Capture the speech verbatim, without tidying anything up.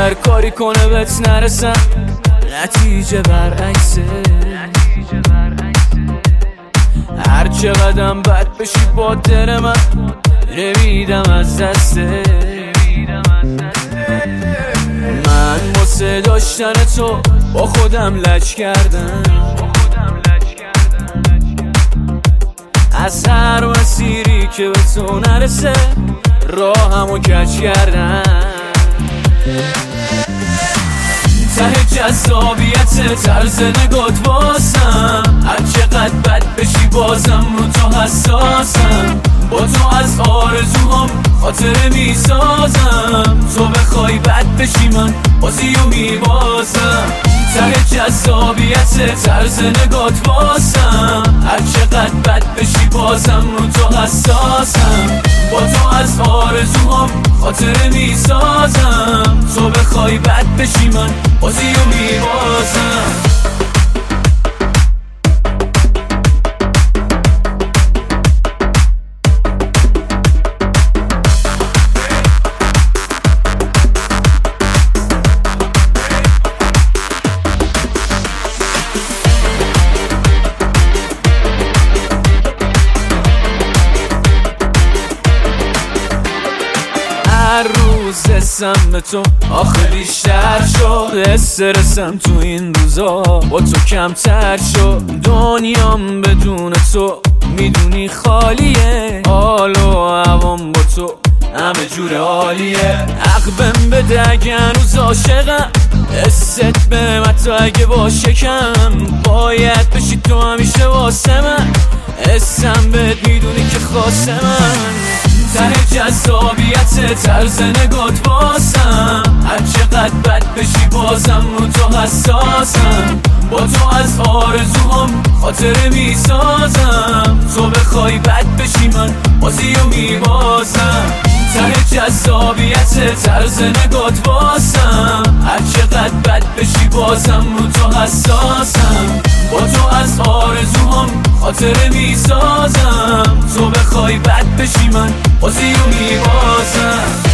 هر کاری کنه بهت نرسم، نتیجه برعکسه. هر چه قدم بد بشی با دل من، نمیدم از دسته. من واسه داشتن تو با خودم لج کردم، از هر مسیری که به تو نرسه راهمو کج کردم. ته جذابیت طرز نگات واسم، هر چقدر بد بشی بازم رو تو حساسم. با تو از آرزوهام خاطره میسازم، تو بخوای بد بشی من بازیو میبازم. ته جذابیت طرز نگات واسم، هر چقدر بد بشی بازم رو تو حساسم. با تو از آرزوهام خاطره میسازم، تو بخوای بد بشی من بازیو میبازم. هر روز حسم به تو آخه بیشتر شد، استرسم تو این روزا با تو کمتر شد. دنیام بدون تو میدونی خالیه، حال و هوام با تو همه جور عالیه. عقبم بده اگه هنوز عاشقم، حست به من تو اگه با شکم باید بشی تو همیشه واسه من. حسم بهت میدونی که خاصه من. ته جذابیت طرز نگات واسم، هر چقدر بد بشی بازم رو تو حساسم. با تو از آرزوهام خاطره میسازم، تو بخوای بد بشی من بازیو میبازم. ته جذابیت طرز نگات واسم، هر چقدر بد بشی بازم رو تو حساسم. با تو از آرزوهام خاطره میسازم، تو بخوای بد بشی من بازیو میبازم.